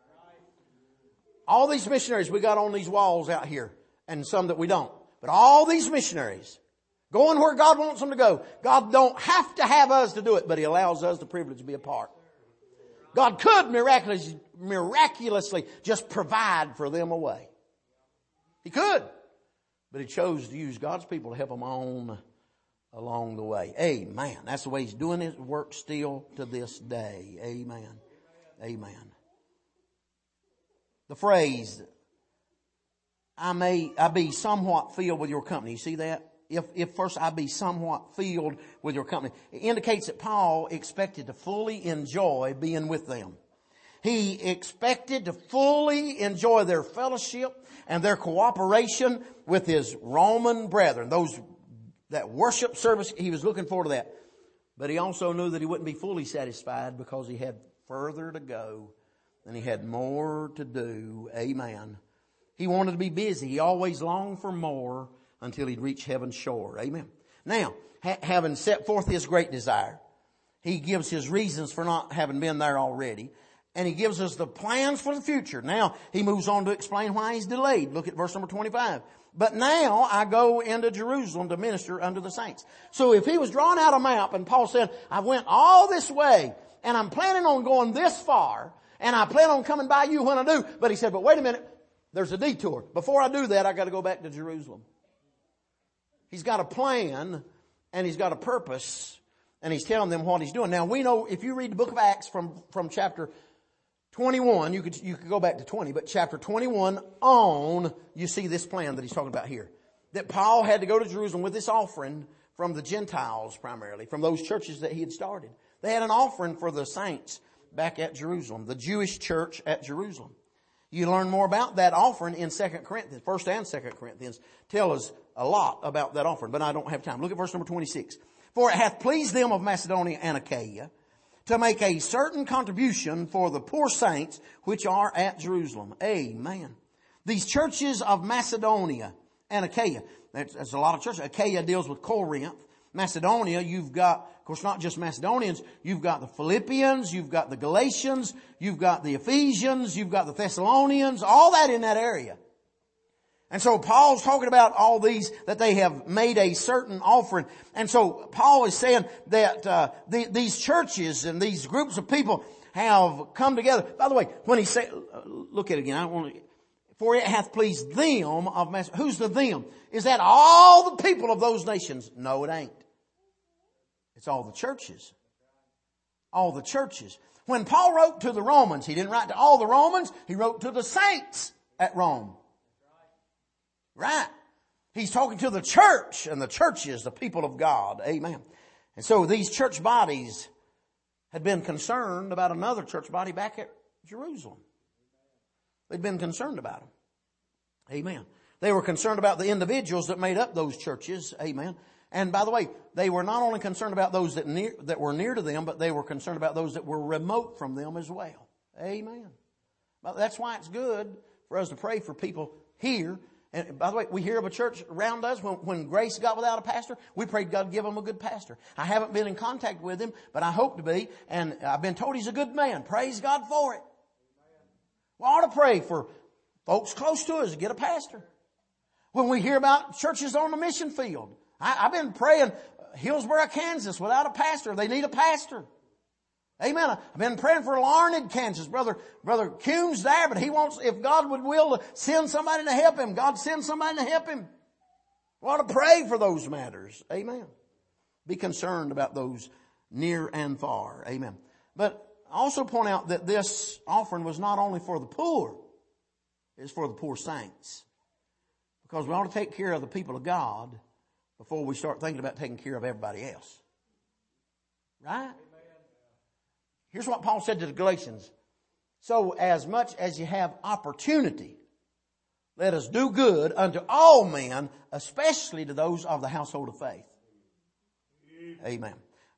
All these missionaries we got on these walls out here, and some that we don't. But all these missionaries going where God wants them to go. God don't have to have us to do it, but He allows us the privilege to be a part. God could miraculously just provide for them a way. He could. But He chose to use God's people to help them on along the way. Amen. That's the way He's doing His work still to this day. Amen. Amen. The phrase, I be somewhat filled with your company. You see that? If first I be somewhat filled with your company. It indicates that Paul expected to fully enjoy being with them. He expected to fully enjoy their fellowship and their cooperation with his Roman brethren. That worship service, he was looking forward to that. But he also knew that he wouldn't be fully satisfied because he had further to go and he had more to do. Amen. He wanted to be busy. He always longed for more until he'd reach heaven's shore. Amen. Now, having set forth his great desire, he gives his reasons for not having been there already. And he gives us the plans for the future. Now, he moves on to explain why he's delayed. Look at verse number 25. But now I go into Jerusalem to minister unto the saints. So if he was drawing out a map and Paul said, I went all this way and I'm planning on going this far and I plan on coming by you when I do. But he said, but wait a minute, there's a detour. Before I do that, I got to go back to Jerusalem. He's got a plan and he's got a purpose and he's telling them what he's doing. Now we know if you read the book of Acts from chapter 21, you could go back to 20, but chapter 21 on, you see this plan that he's talking about here. That Paul had to go to Jerusalem with this offering from the Gentiles primarily, from those churches that he had started. They had an offering for the saints back at Jerusalem, the Jewish church at Jerusalem. You learn more about that offering in 2 Corinthians. 1 and 2 Corinthians tell us a lot about that offering, but I don't have time. Look at verse number 26. For it hath pleased them of Macedonia and Achaia to make a certain contribution for the poor saints which are at Jerusalem. Amen. These churches of Macedonia and Achaia, there's a lot of churches. Achaia deals with Corinth. Macedonia, you've got, of course, not just Macedonians, you've got the Philippians, you've got the Galatians, you've got the Ephesians, you've got the Thessalonians, all that in that area. And so Paul's talking about all these, that they have made a certain offering. And so Paul is saying that these churches and these groups of people have come together. By the way, when he said, look at it again, I don't want to, for it hath pleased them of Macedonia. Who's the them? Is that all the people of those nations? No, it ain't. It's all the churches. All the churches. When Paul wrote to the Romans, he didn't write to all the Romans. He wrote to the saints at Rome. Right. He's talking to the church, and the church is the people of God. Amen. And so these church bodies had been concerned about another church body back at Jerusalem. They'd been concerned about them. Amen. They were concerned about the individuals that made up those churches. Amen. And by the way, they were not only concerned about those that were near to them, but they were concerned about those that were remote from them as well. Amen. But that's why it's good for us to pray for people here. And by the way, we hear of a church around us when Grace got without a pastor, we prayed God give him a good pastor. I haven't been in contact with him, but I hope to be. And I've been told he's a good man. Praise God for it. We ought to pray for folks close to us to get a pastor. When we hear about churches on the mission field, I've been praying Hillsboro, Kansas without a pastor. They need a pastor. Amen. I've been praying for Larned, Kansas. Brother Kuhn's there, but he wants, if God would will to send somebody to help him, God send somebody to help him. We ought to pray for those matters. Amen. Be concerned about those near and far. Amen. But I also point out that this offering was not only for the poor, it's for the poor saints. Because we ought to take care of the people of God before we start thinking about taking care of everybody else. Right? Here's what Paul said to the Galatians. So as much as you have opportunity, let us do good unto all men, especially to those of the household of faith. Amen.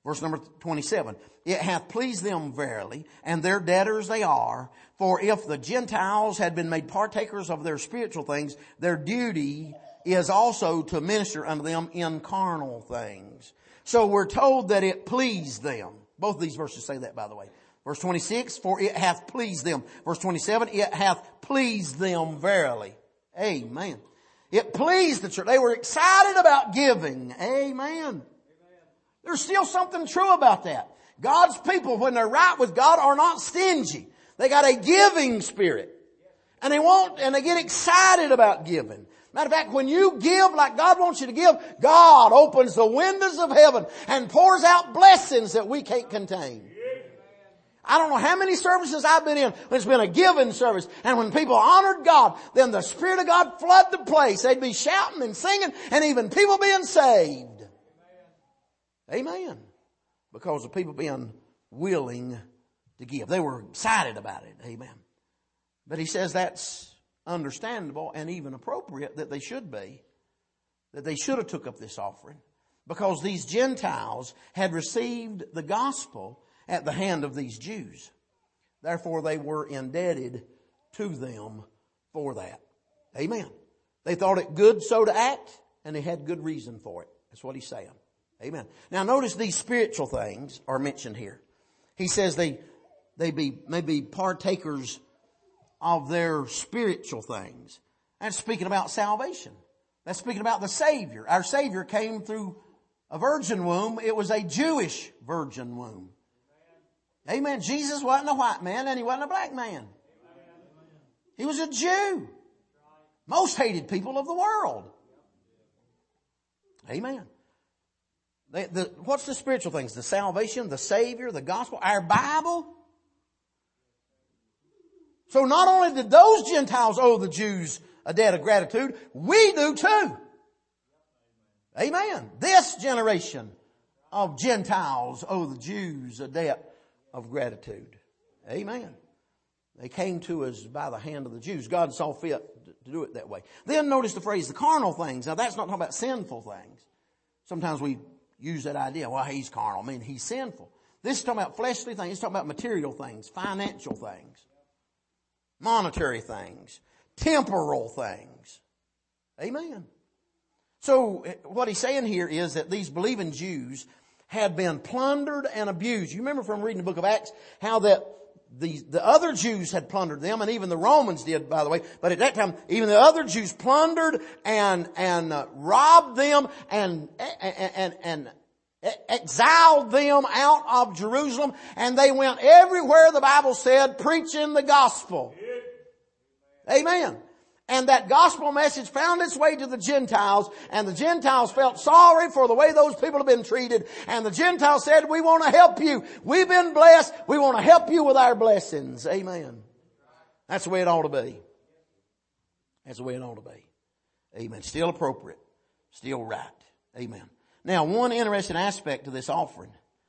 Verse number 27. It hath pleased them verily, and their debtors they are. For if the Gentiles had been made partakers of their spiritual things, their duty is also to minister unto them in carnal things. So we're told that it pleased them. Both of these verses say that, by the way. Verse 26, for it hath pleased them. Verse 27, it hath pleased them verily. Amen. It pleased the church. They were excited about giving. Amen. There's still something true about that. God's people, when they're right with God, are not stingy. They got a giving spirit. And they get excited about giving. Matter of fact, when you give like God wants you to give, God opens the windows of heaven and pours out blessings that we can't contain. I don't know how many services I've been in when it's been a giving service. And when people honored God, then the Spirit of God flooded the place. They'd be shouting and singing and even people being saved. Amen. Because of people being willing to give. They were excited about it. Amen. But he says that's understandable and even appropriate that they should be. That they should have took up this offering. Because these Gentiles had received the gospel at the hand of these Jews. Therefore they were indebted to them for that. Amen. They thought it good so to act, and they had good reason for it. That's what he's saying. Amen. Now notice these spiritual things are mentioned here. He says they may be partakers of their spiritual things. That's speaking about salvation. That's speaking about the Savior. Our Savior came through a virgin womb. It was a Jewish virgin womb. Amen. Jesus wasn't a white man and he wasn't a black man. He was a Jew. Most hated people of the world. Amen. What's the spiritual things? The salvation, the Savior, the gospel, our Bible. So not only did those Gentiles owe the Jews a debt of gratitude, we do too. Amen. This generation of Gentiles owe the Jews a debt of gratitude. Amen. They came to us by the hand of the Jews. God saw fit to do it that way. Then notice the phrase, the carnal things. Now that's not talking about sinful things. Sometimes we use that idea, well, he's carnal. I mean, he's sinful. This is talking about fleshly things. It's talking about material things, financial things, monetary things, temporal things. Amen. So what he's saying here is that these believing Jews had been plundered and abused. You remember from reading the book of Acts how that the other Jews had plundered them, and even the Romans did, by the way. But at that time, even the other Jews plundered and robbed them and exiled them out of Jerusalem, and they went everywhere the Bible said preaching the gospel. Amen. And that gospel message found its way to the Gentiles, and the Gentiles felt sorry for the way those people have been treated. And the Gentiles said, we want to help you. We've been blessed. We want to help you with our blessings. Amen. That's the way it ought to be. That's the way it ought to be. Amen. Still appropriate. Still right. Amen. Now, one interesting aspect of this offering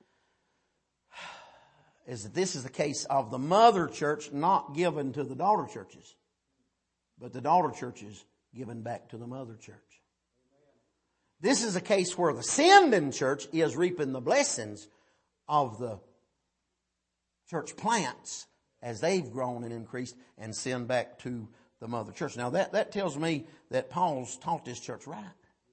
is that this is the case of the mother church not given to the daughter churches, but the daughter churches given back to the mother church. This is a case where the sending church is reaping the blessings of the church plants as they've grown and increased and send back to the mother church. Now that tells me that Paul's taught this church right.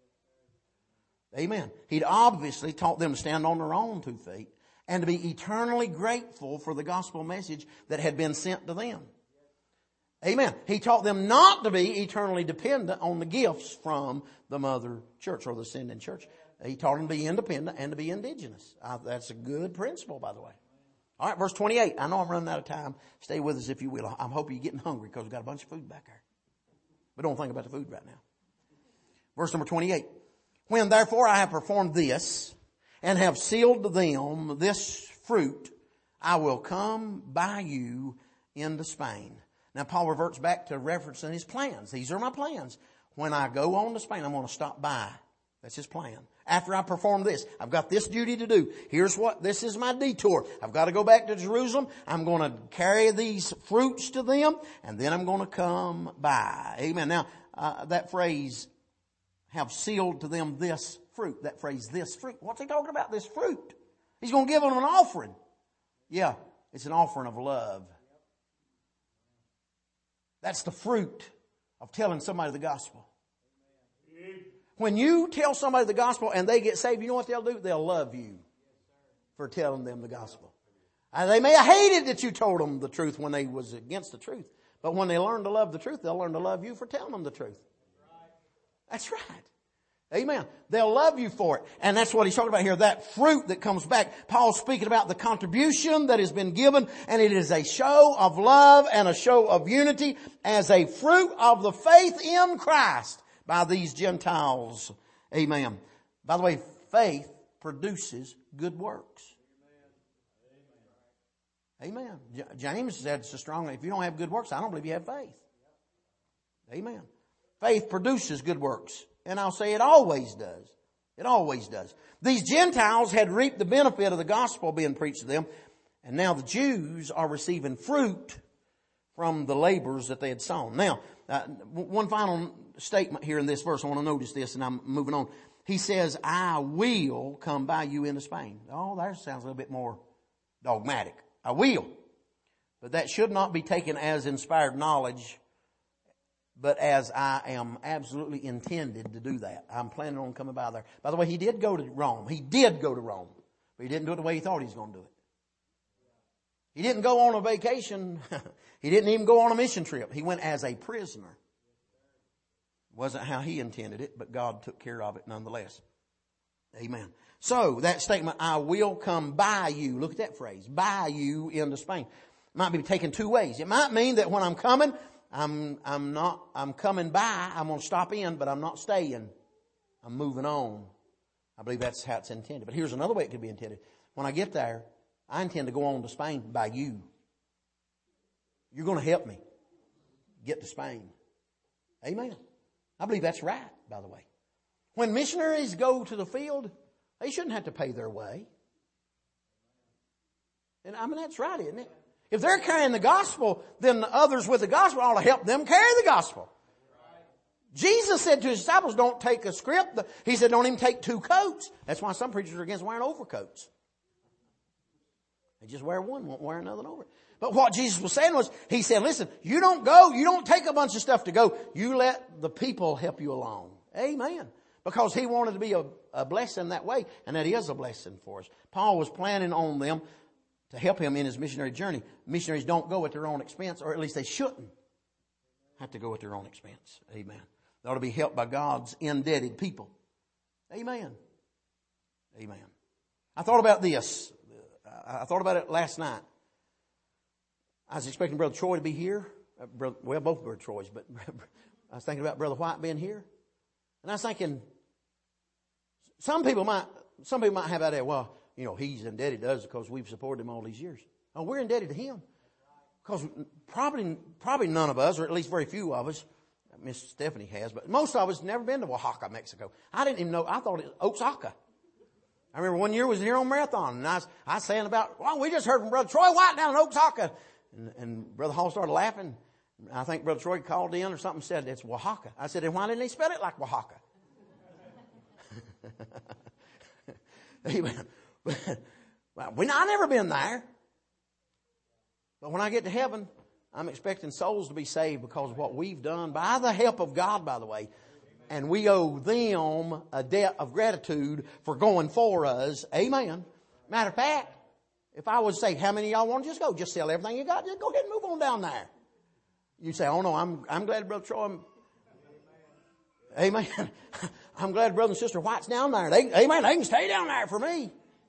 Amen. He'd obviously taught them to stand on their own 2 feet and to be eternally grateful for the gospel message that had been sent to them. Amen. He taught them not to be eternally dependent on the gifts from the mother church or the sending church. He taught them to be independent and to be indigenous. That's a good principle, by the way. All right, verse 28. I know I'm running out of time. Stay with us if you will. I'm hoping you're getting hungry because we've got a bunch of food back there. But don't think about the food right now. Verse number 28. When therefore I have performed this and have sealed to them this fruit, I will come by you into Spain. Now Paul reverts back to referencing his plans. These are my plans. When I go on to Spain, I'm going to stop by. That's his plan. After I perform this, I've got this duty to do. This is my detour. I've got to go back to Jerusalem. I'm going to carry these fruits to them, and then I'm going to come by. Amen. Now, that phrase, have sealed to them this fruit. That phrase, this fruit. What's he talking about, this fruit? He's going to give them an offering. Yeah, it's an offering of love. That's the fruit of telling somebody the gospel. When you tell somebody the gospel and they get saved, you know what they'll do? They'll love you for telling them the gospel. They may have hated that you told them the truth when they was against the truth. But when they learn to love the truth, they'll learn to love you for telling them the truth. That's right. Amen. They'll love you for it. And that's what he's talking about here, that fruit that comes back. Paul's speaking about the contribution that has been given, and it is a show of love and a show of unity as a fruit of the faith in Christ by these Gentiles. Amen. By the way, faith produces good works. Amen. James said so strongly, if you don't have good works, I don't believe you have faith. Amen. Faith produces good works. And I'll say it always does. It always does. These Gentiles had reaped the benefit of the gospel being preached to them. And now the Jews are receiving fruit from the labors that they had sown. Now, one final statement here in this verse. I want to notice this and I'm moving on. He says, I will come by you into Spain. Oh, that sounds a little bit more dogmatic. I will. But that should not be taken as inspired knowledge, but as I am absolutely intended to do that. I'm planning on coming by there. By the way, he did go to Rome. He did go to Rome. But he didn't do it the way he thought he was going to do it. He didn't go on a vacation. He didn't even go on a mission trip. He went as a prisoner. It wasn't how he intended it, but God took care of it nonetheless. Amen. So, that statement, I will come by you. Look at that phrase. By you into Spain. Might be taken two ways. It might mean that when I'm coming, I'm coming by, I'm going to stop in, but I'm not staying. I'm moving on. I believe that's how it's intended. But here's another way it could be intended. When I get there, I intend to go on to Spain by you. You're going to help me get to Spain. Amen. I believe that's right, by the way. When missionaries go to the field, they shouldn't have to pay their way. And I mean, that's right, isn't it? If they're carrying the gospel, then the others with the gospel ought to help them carry the gospel. Jesus said to his disciples, don't take a scrip. He said, don't even take two coats. That's why some preachers are against wearing overcoats. They just wear one, won't wear another over it. But what Jesus was saying was, he said, listen, you don't go, you don't take a bunch of stuff to go. You let the people help you along. Amen. Because he wanted to be a blessing that way. And that is a blessing for us. Paul was planning on them to help him in his missionary journey. Missionaries don't go at their own expense, or at least they shouldn't have to go at their own expense. Amen. They ought to be helped by God's indebted people. Amen. Amen. I thought about this. I thought about it last night. I was expecting Brother Troy to be here. Both Brother Troys, but I was thinking about Brother White being here. And I was thinking, some people might have that idea, well, you know, he's indebted to us because we've supported him all these years. Oh, we're indebted to him. Because probably none of us, or at least very few of us, Miss Stephanie has, but most of us never been to Oaxaca, Mexico. I didn't even know, I thought it was Oaxaca. I remember one year was here on Marathon, and I was saying about, well, we just heard from Brother Troy White down in Oaxaca. And Brother Hall started laughing. I think Brother Troy called in or something and said, it's Oaxaca. I said, then why didn't he spell it like Oaxaca? Amen. I've never been there. But when I get to heaven, I'm expecting souls to be saved because of what we've done by the help of God, by the way. And we owe them a debt of gratitude for going for us. Amen. Matter of fact, if I was to say, how many of y'all want to just go? Just sell everything you got. Just go ahead and move on down there. You say, oh no, I'm glad Brother Troy. Amen. I'm glad Brother and Sister White's down there. Amen. They can stay down there for me.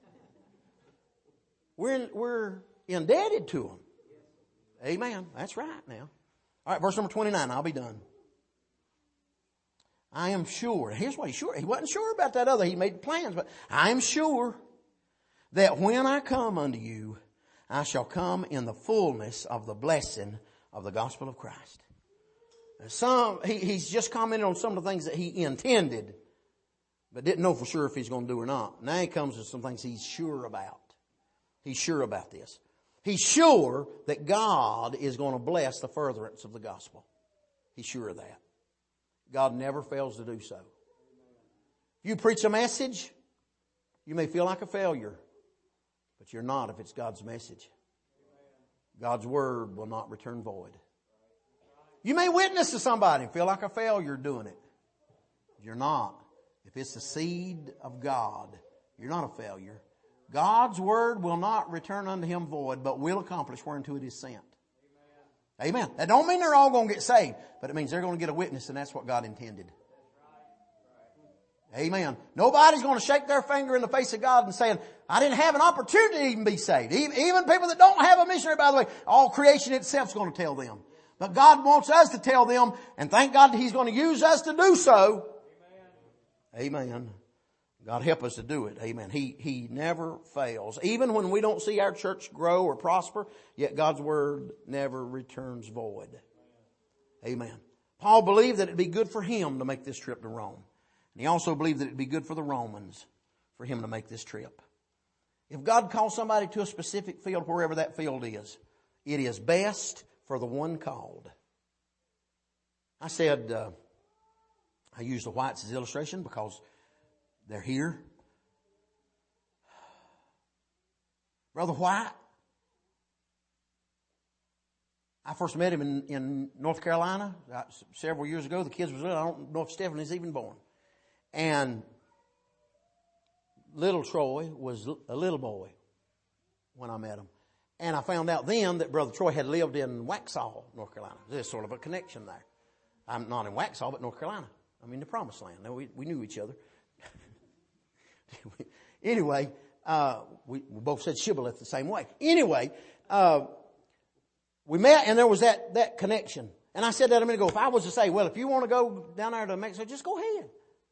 We're indebted to them. Amen. That's right now. All right, verse number 29. I'll be done. I am sure. Here's what he's sure. He wasn't sure about that other. He made plans, but I am sure that when I come unto you, I shall come in the fullness of the blessing of the gospel of Christ. He's just commented on some of the things that he intended, but didn't know for sure if he's going to do or not. Now he comes to some things he's sure about. He's sure about this. He's sure that God is going to bless the furtherance of the gospel. He's sure of that. God never fails to do so. If you preach a message, you may feel like a failure. But you're not if it's God's message. God's word will not return void. You may witness to somebody and feel like a failure doing it. You're not. If it's the seed of God, you're not a failure. God's word will not return unto him void, but will accomplish whereunto it is sent. Amen. That don't mean they're all going to get saved, but it means they're going to get a witness, and that's what God intended. Amen. Nobody's going to shake their finger in the face of God and saying, I didn't have an opportunity to even be saved. Even people that don't have a missionary, by the way, all creation itself is going to tell them. But God wants us to tell them, and thank God that He's going to use us to do so. Amen. God help us to do it. Amen. He never fails. Even when we don't see our church grow or prosper, yet God's word never returns void. Amen. Paul believed that it'd be good for him to make this trip to Rome. And he also believed that it'd be good for the Romans for him to make this trip. If God calls somebody to a specific field, wherever that field is, it is best for the one called. I said, I use the whites as illustration because they're here. Brother White, I first met him in North Carolina several years ago. The kids was little. I don't know if Stephanie's even born. And little Troy was a little boy when I met him. And I found out then that Brother Troy had lived in Waxhaw, North Carolina. There's sort of a connection there. I'm not in Waxhaw, but North Carolina. I'm in the Promised Land. Now, we knew each other. Anyway, we both said shibboleth the same way. Anyway, we met and there was that connection. And I said that a minute ago. If I was to say, well, if you want to go down there to Mexico, just go ahead.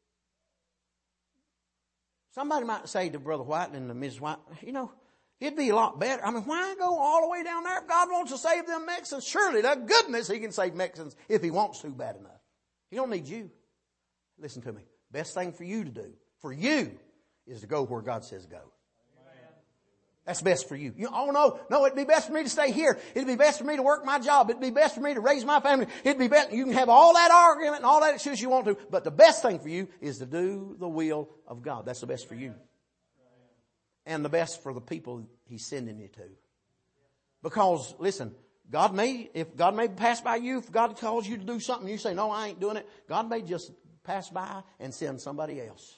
Somebody might say to Brother White and to Mrs. White, you know, it'd be a lot better. I mean, why go all the way down there if God wants to save them Mexicans? Surely, to goodness, He can save Mexicans if He wants to bad enough. He don't need you. Listen to me. Best thing for you to do, for you, is to go where God says go. That's best for you. No, it'd be best for me to stay here. It'd be best for me to work my job. It'd be best for me to raise my family. It'd be best. You can have all that argument and all that excuse you want to, but the best thing for you is to do the will of God. That's the best for you. And the best for the people He's sending you to. Because, listen, if God may pass by you, if God calls you to do something, you say, no, I ain't doing it. God may just pass by and send somebody else.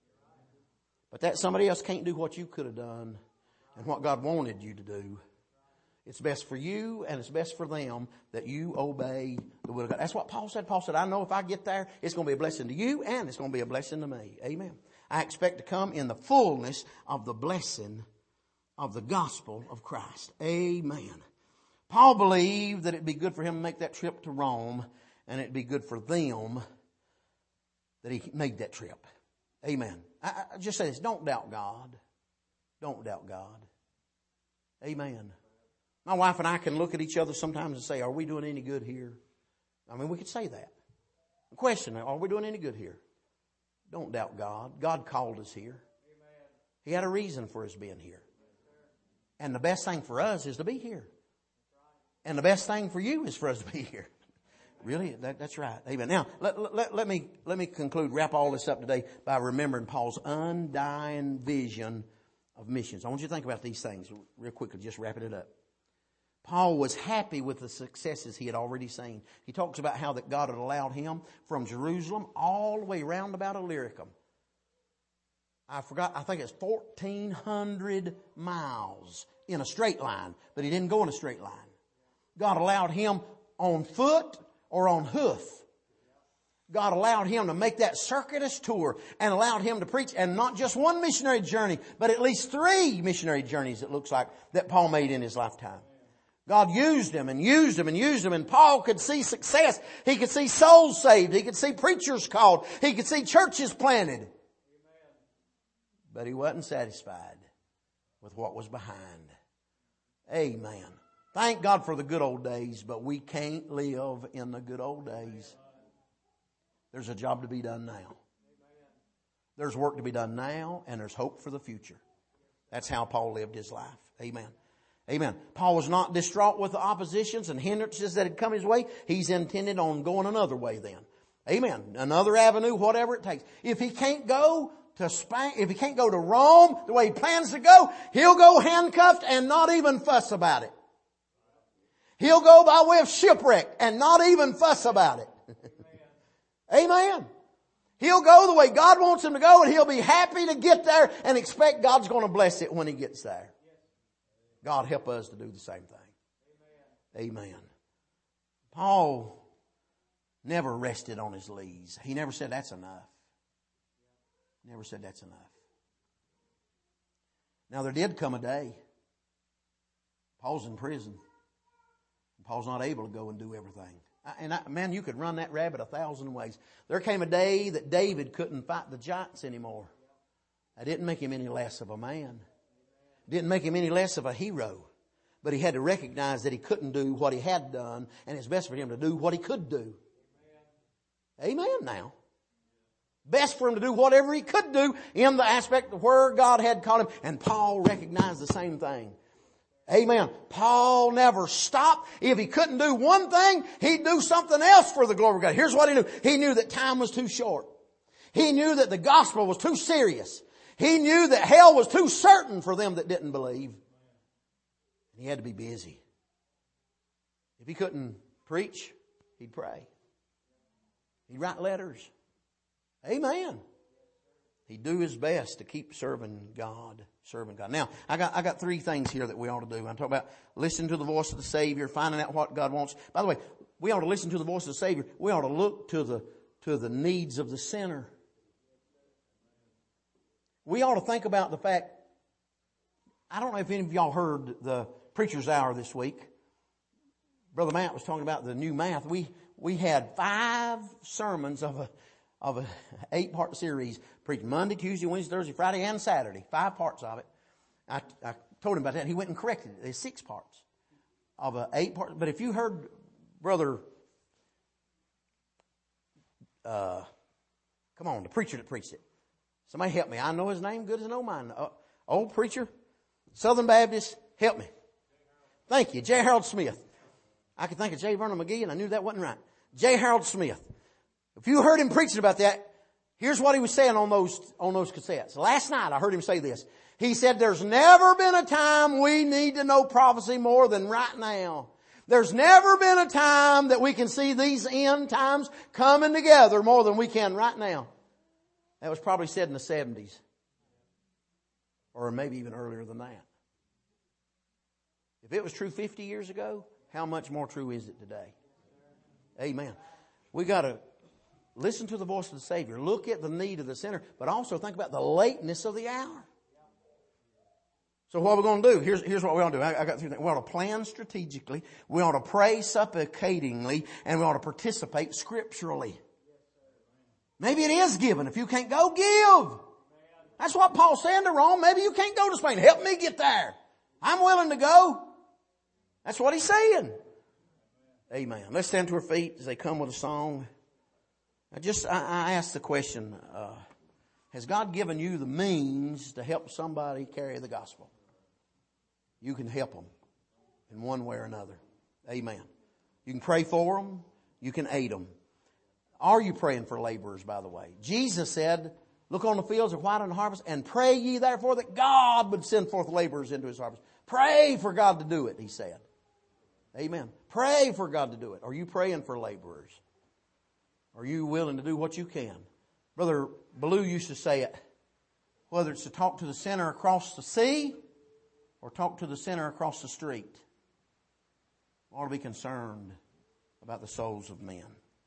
But that somebody else can't do what you could have done and what God wanted you to do. It's best for you and it's best for them that you obey the will of God. That's what Paul said. Paul said, I know if I get there, it's going to be a blessing to you and it's going to be a blessing to me. Amen. I expect to come in the fullness of the blessing of the gospel of Christ. Amen. Paul believed that it'd be good for him to make that trip to Rome, and it'd be good for them that he made that trip. Amen. I just say this, don't doubt God. Don't doubt God. Amen. My wife and I can look at each other sometimes and say, are we doing any good here? I mean, we could say that. The question, are we doing any good here? Don't doubt God. God called us here. He had a reason for us being here. And the best thing for us is to be here. And the best thing for you is for us to be here. Really? That's right. Amen. Now, let me conclude, wrap all this up today by remembering Paul's undying vision of missions. I want you to think about these things real quickly, just wrapping it up. Paul was happy with the successes he had already seen. He talks about how that God had allowed him from Jerusalem all the way round about Illyricum. I think it's 1,400 miles in a straight line, but he didn't go in a straight line. God allowed him on foot or on hoof. God allowed him to make that circuitous tour and allowed him to preach, and not just one missionary journey, but at least 3 missionary journeys, it looks like, that Paul made in his lifetime. God used him and used him and used him, and Paul could see success. He could see souls saved. He could see preachers called. He could see churches planted. But he wasn't satisfied with what was behind. Amen. Thank God for the good old days, but we can't live in the good old days. There's a job to be done now. There's work to be done now, and there's hope for the future. That's how Paul lived his life. Amen. Amen. Paul was not distraught with the oppositions and hindrances that had come his way. He's intended on going another way then. Amen. Another avenue, whatever it takes. If he can't go to Spain, if he can't go to Rome the way he plans to go, he'll go handcuffed and not even fuss about it. He'll go by way of shipwreck and not even fuss about it. Amen. He'll go the way God wants him to go, and he'll be happy to get there and expect God's going to bless it when he gets there. God help us to do the same thing. Amen. Paul never rested on his lees. He never said that's enough. Never said that's enough. Now there did come a day. Paul's in prison. Paul's not able to go and do everything. Man, you could run that rabbit 1,000 ways. There came a day that David couldn't fight the giants anymore. That didn't make him any less of a man. Didn't make him any less of a hero. But he had to recognize that he couldn't do what he had done, and it's best for him to do what he could do. Amen now. Best for him to do whatever he could do in the aspect of where God had called him. And Paul recognized the same thing. Amen. Paul never stopped. If he couldn't do one thing, he'd do something else for the glory of God. Here's what he knew. He knew that time was too short. He knew that the gospel was too serious. He knew that hell was too certain for them that didn't believe. He had to be busy. If he couldn't preach, he'd pray. He'd write letters. Amen. He'd do his best to keep serving God. Serving God. Now, I got three things here that we ought to do. I'm talking about listening to the voice of the Savior, finding out what God wants. By the way, we ought to listen to the voice of the Savior. We ought to look to the needs of the sinner. We ought to think about the fact, I don't know if any of y'all heard the Preacher's Hour this week. Brother Matt was talking about the new math. We had 5 sermons of a 8-part series, preached Monday, Tuesday, Wednesday, Thursday, Friday, and Saturday. 5 parts of it. I told him about that, and he went and corrected it. There's 6 parts of a 8-part. But if you heard Brother, come on, the preacher that preached it. Somebody help me. I know his name good as I know mine. Old preacher, Southern Baptist, help me. Thank you, J. Harold Smith. I could think of J. Vernon McGee, and I knew that wasn't right. J. Harold Smith. If you heard him preaching about that, here's what he was saying on those cassettes. Last night I heard him say this. He said, there's never been a time we need to know prophecy more than right now. There's never been a time that we can see these end times coming together more than we can right now. That was probably said in the 70s. Or maybe even earlier than that. If it was true 50 years ago, how much more true is it today? Amen. We got to listen to the voice of the Savior. Look at the need of the sinner, but also think about the lateness of the hour. So what we're going to do, here's what we ought to do. I got 3 things. We ought to plan strategically. We ought to pray supplicatingly, and we ought to participate scripturally. Maybe it is given. If you can't go, give. That's what Paul's saying to Rome. Maybe you can't go to Spain. Help me get there. I'm willing to go. That's what he's saying. Amen. Let's stand to our feet as they come with a song. I ask the question, has God given you the means to help somebody carry the gospel? You can help them in one way or another. Amen. You can pray for them. You can aid them. Are you praying for laborers, by the way? Jesus said, look on the fields are white on the harvest, and pray ye therefore that God would send forth laborers into his harvest. Pray for God to do it, he said. Amen. Pray for God to do it. Are you praying for laborers? Are you willing to do what you can? Brother Ballou used to say it, whether it's to talk to the sinner across the sea or talk to the sinner across the street. We ought to be concerned about the souls of men.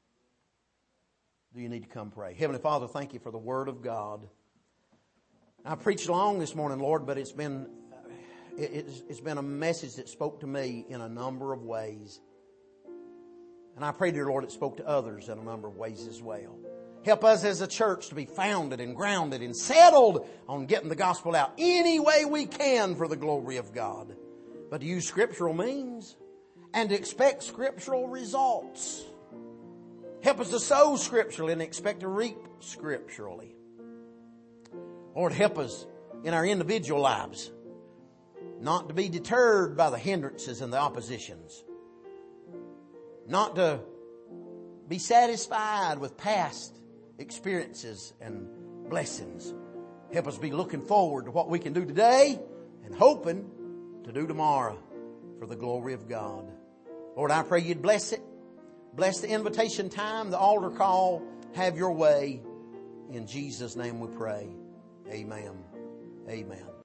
Do you need to come pray? Heavenly Father, thank you for the Word of God. I preached long this morning, Lord, but it's been a message that spoke to me in a number of ways. And I pray, dear Lord, it spoke to others in a number of ways as well. Help us as a church to be founded and grounded and settled on getting the gospel out any way we can for the glory of God. But to use scriptural means and to expect scriptural results. Help us to sow scripturally and expect to reap scripturally. Lord, help us in our individual lives not to be deterred by the hindrances and the oppositions. Not to be satisfied with past experiences and blessings. Help us be looking forward to what we can do today and hoping to do tomorrow for the glory of God. Lord, I pray You'd bless it. Bless the invitation time, the altar call. Have Your way. In Jesus' name we pray. Amen. Amen.